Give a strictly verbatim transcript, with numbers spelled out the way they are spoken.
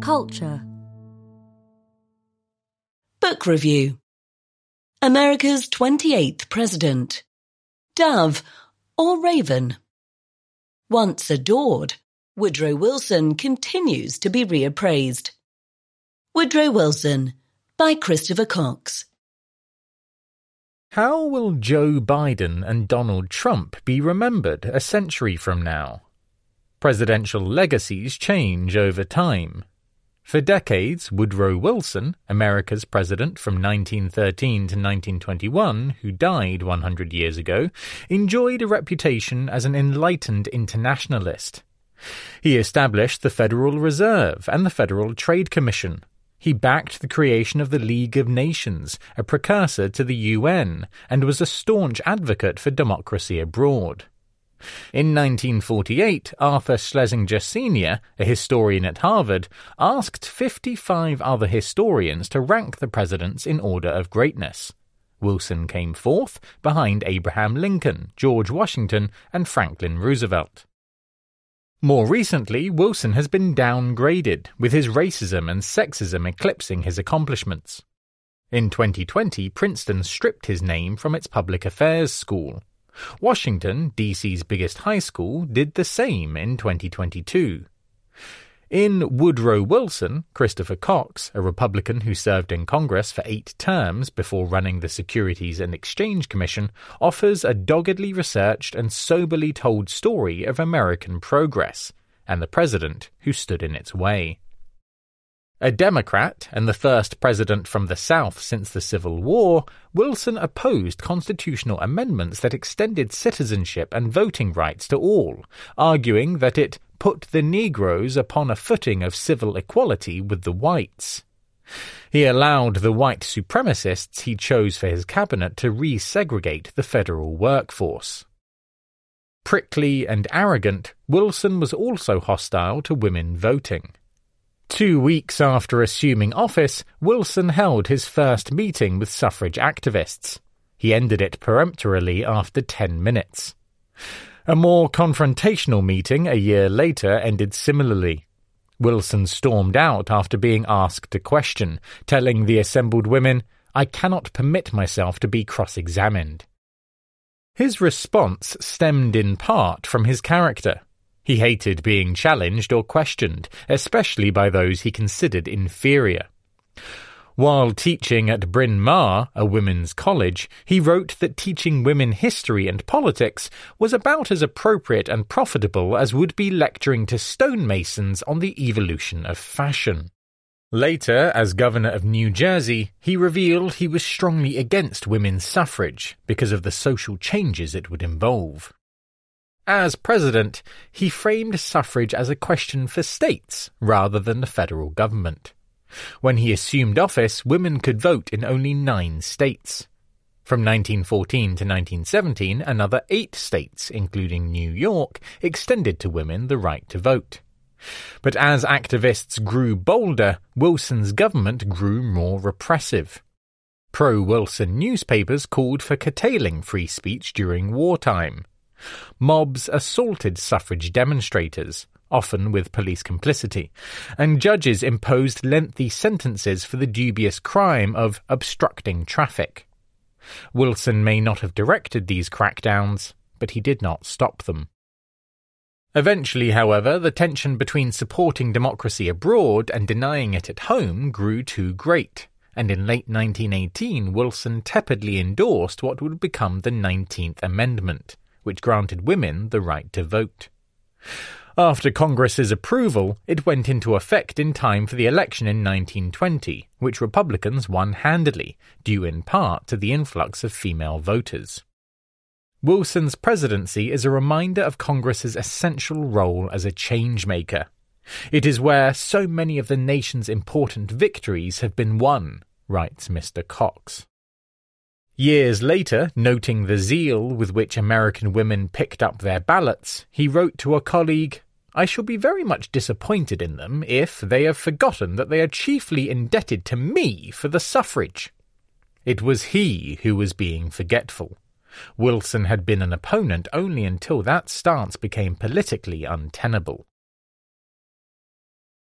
Culture. Book review. America's twenty-eighth President. Dove or Raven? Once adored, Woodrow Wilson continues to be reappraised. Woodrow Wilson by Christopher Cox. How will Joe Biden and Donald Trump be remembered a century from now? Presidential legacies change over time. For decades, Woodrow Wilson, America's president from nineteen thirteen to nineteen twenty-one, who died one hundred years ago, enjoyed a reputation as an enlightened internationalist. He established the Federal Reserve and the Federal Trade Commission. He backed the creation of the League of Nations, a precursor to the U N, and was a staunch advocate for democracy abroad. In nineteen forty-eight, Arthur Schlesinger Senior, a historian at Harvard, asked fifty-five other historians to rank the presidents in order of greatness. Wilson came fourth, behind Abraham Lincoln, George Washington, and Franklin Roosevelt. More recently, Wilson has been downgraded, with his racism and sexism eclipsing his accomplishments. In twenty twenty, Princeton stripped his name from its public affairs school. Washington, D C's biggest high school, did the same in twenty twenty-two. In Woodrow Wilson, Christopher Cox, a Republican who served in Congress for eight terms before running the Securities and Exchange Commission, offers a doggedly researched and soberly told story of American progress, and the president who stood in its way. A Democrat and the first president from the South since the Civil War, Wilson opposed constitutional amendments that extended citizenship and voting rights to all, arguing that it put the Negroes upon a footing of civil equality with the whites. He allowed the white supremacists he chose for his cabinet to resegregate the federal workforce. Prickly and arrogant, Wilson was also hostile to women voting. Two weeks after assuming office, Wilson held his first meeting with suffrage activists. He ended it peremptorily after ten minutes. A more confrontational meeting a year later ended similarly. Wilson stormed out after being asked a question, telling the assembled women, "I cannot permit myself to be cross-examined." His response stemmed in part from his character. He hated being challenged or questioned, especially by those he considered inferior. While teaching at Bryn Mawr, a women's college, he wrote that teaching women history and politics was about as appropriate and profitable as would be lecturing to stonemasons on the evolution of fashion. Later, as governor of New Jersey, he revealed he was strongly against women's suffrage because of the social changes it would involve. As president, he framed suffrage as a question for states rather than the federal government. When he assumed office, women could vote in only nine states. From nineteen fourteen to nineteen seventeen, another eight states, including New York, extended to women the right to vote. But as activists grew bolder, Wilson's government grew more repressive. Pro-Wilson newspapers called for curtailing free speech during wartime. Mobs assaulted suffrage demonstrators, often with police complicity, and judges imposed lengthy sentences for the dubious crime of obstructing traffic. Wilson may not have directed these crackdowns, but he did not stop them. Eventually, however, the tension between supporting democracy abroad and denying it at home grew too great, and in late nineteen eighteen Wilson tepidly endorsed what would become the nineteenth Amendment, which granted women the right to vote. After Congress's approval, it went into effect in time for the election in nineteen twenty, which Republicans won handily, due in part to the influx of female voters. Wilson's presidency is a reminder of Congress's essential role as a change-maker. It is where so many of the nation's important victories have been won, writes Mister Cox. Years later, noting the zeal with which American women picked up their ballots, he wrote to a colleague, "I shall be very much disappointed in them if they have forgotten that they are chiefly indebted to me for the suffrage." It was he who was being forgetful. Wilson had been an opponent only until that stance became politically untenable.